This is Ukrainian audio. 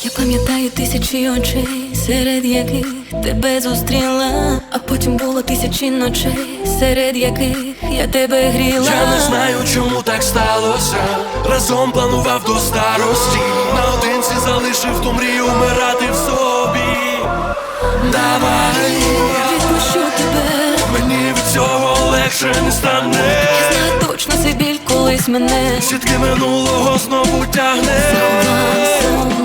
Я пам'ятаю тисячі очей, серед яких тебе зустріла, а потім було тисячі ночей, серед яких я тебе гріла. Я не знаю, чому так сталося. Разом планував до старості, наодинці залишив ту мрію вмирати в собі. Давай, відпущу тебе, мені від цього легше не стане. я знаю точно, цей біль колись мене Сітки минулого знову тягне. Знову